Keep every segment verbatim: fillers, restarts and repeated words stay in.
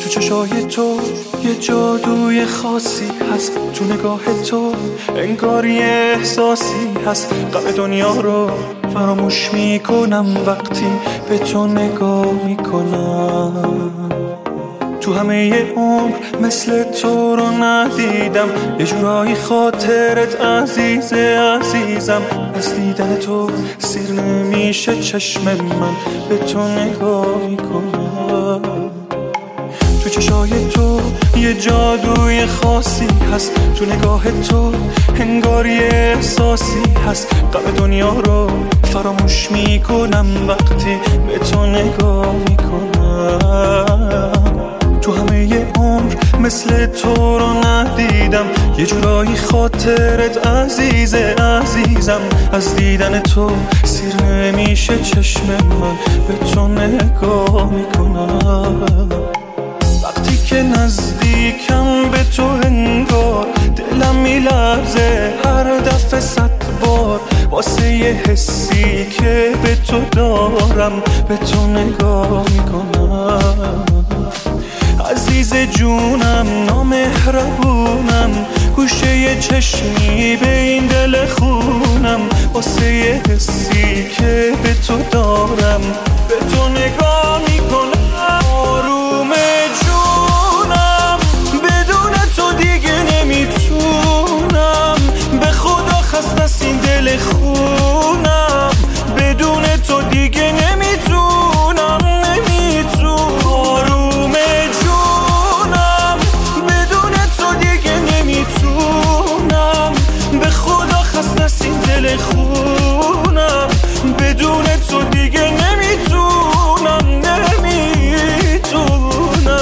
تو چشای تو یه جادوی خاصی هست، تو نگاه تو انگار یه احساسی هست. غم دنیا رو فراموش میکنم وقتی به تو نگاه میکنم. تو همه عمر مثل تو رو ندیدم، یه جورایی خاطرت عزیز عزیزم. از دیدن تو سیر نمیشه چشم من، به تو نگاه میکنم. تو چشای تو یه جادوی خاصی هست، تو نگاه تو انگار یه احساسی هست. غم دنیا رو فراموش میکنم وقتی به تو نگاه میکنم. تو همه عمر مثل تو رو ندیدم، یه جورایی خاطرت عزیز عزیزم. از دیدن تو سیر نمیشه چشم من، به تو نگاه میکنم. وقتی که نزدیکم به تو انگار دلم میلرزه هر دفعه صد بار، واسه یه حسی که به تو دارم به تو نگاه میکنم. عزیز جونم نامهربونم، گوشه یه چشمی به این دل خونم، واسه یه حسی که به تو دارم به تو نگاه میکنم. آروم جونم بدون تو دیگه نمیتونم، به خدا خسته است این دل خونم، بدون تو دیگه نمیتونم نمیتونم. آروم جونم بدون تو دیگه نمیتونم، به خدا خسته است این دل خونم، بدون تو دیگه نمیتونم نمیتونم.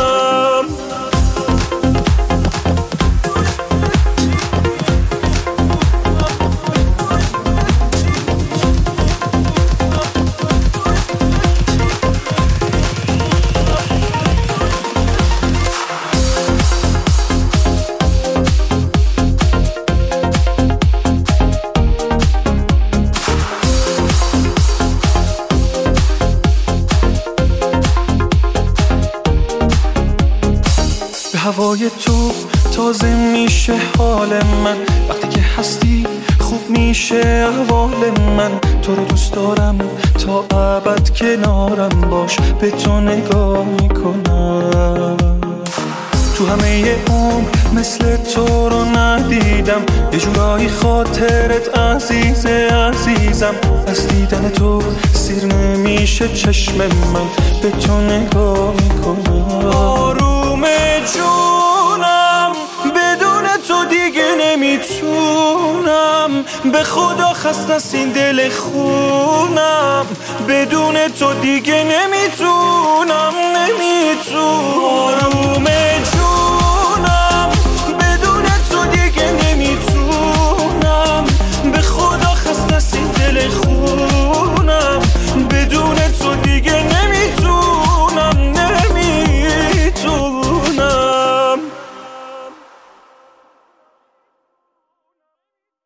هوای تو تازه میشه حال من، وقتی که هستی خوب میشه احوال من. تو رو دوست دارم تا ابد کنارم باش، به تو نگاه میکنم. تو همه عمر مثل تو رو ندیدم، یه جورایی خاطرت عزیز عزیزم. از دیدن تو سیر نمیشه چشم من، به تو نگاه میکنم. آروم جونم بدون تو دیگه نمیتونم، به خدا خسته است این دل خونم، بدون تو دیگه نمیتونم نمیتونم. آروم